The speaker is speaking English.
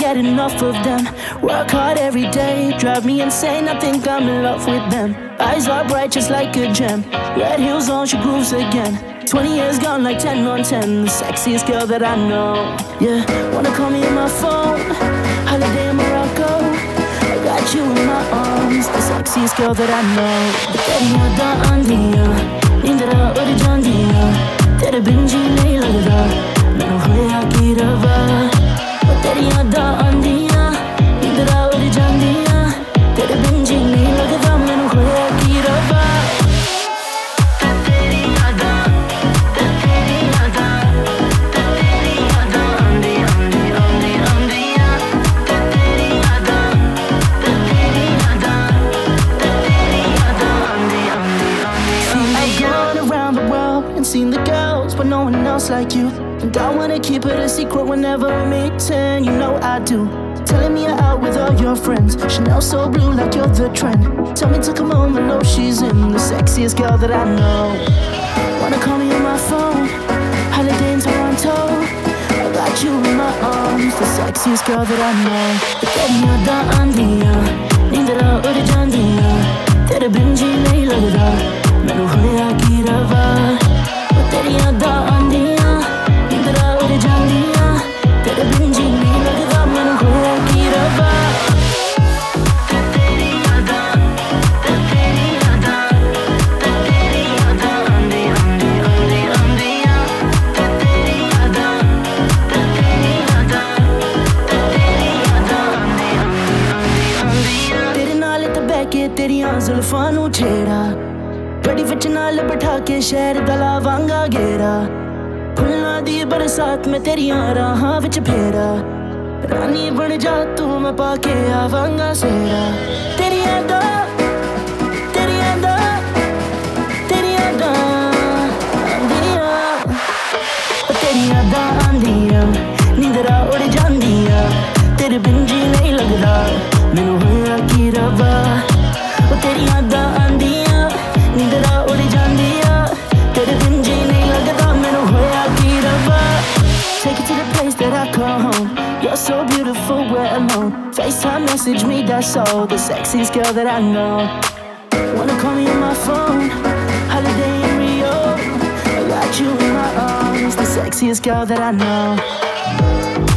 get enough of them. Work hard every day, drive me insane. I think I'm in love with them. Eyes are bright just like a gem. Red heels on, she grooves again. 20 years gone like 10 on 10. The sexiest girl that I know. Yeah, wanna call me on my phone. Holiday in Morocco. I got you in my arms. The sexiest girl that I know. तेरी यादां आंदियां, नींदरा उड़ जांदियां. तेरे बिन जी नहीं लगदा, मैनू होया की रवा. तेरी यादां आंदियां, नींदरा उड़ जांदियां. तेरे बिन जी नहीं लगदा, मैनू होया की रवा. Seen the girls, but no one else like you. And I wanna keep it a secret whenever we're meeting. You know I do. Telling me you're out with all your friends. Chanel so blue like you're the trend. Tell me to come home, I know she's in. The sexiest girl that I know. Wanna call me on my phone. Holiday in Toronto. I got you in my arms. The sexiest girl that I know. तेरी यादां आंदियां, नींदरा उड़ जांदियां. तेरे बिन जी नहीं लगदा, मैनू होया की रवा. तेरी यादां आंदियां, नींदरा उड़ जांदियां. तेरे बिन जी नहीं लगदा, मैनू होया की रवा. तेरी यादां आंदी आंदी आंदी आंदियां. तेरी यादां आंदी आंदी आंदियां. तेरे नाल ते बैठ के तेरियां जुल्फां नू छेड़ा. बड़ी विच नाल बिठा के शहर दा लावांगा घेरा. फुल्लां दी बरसात में तेरियां राहां विच फेरा. रानी बन जा तू, मैं पाके आवांगा सेरा. तेरी यादां आंदियां. तेरी यादां आंदियां, नींदरा उड़ जांदियां. तेरे बिन जी नहीं लगदा, मैनू होया की रवा. तेरी यादां आंदियां, नींदरा उड़ जांदियां. तेरे बिन जी नहीं लगदा, मैनू होया की रवा. Take it to the place that I call home. You're so beautiful, we're alone. FaceTime message me, that's all. The sexiest girl that I know. Wanna call me on my phone. Holiday in Rio. I got you in my arms. The sexiest girl that I know.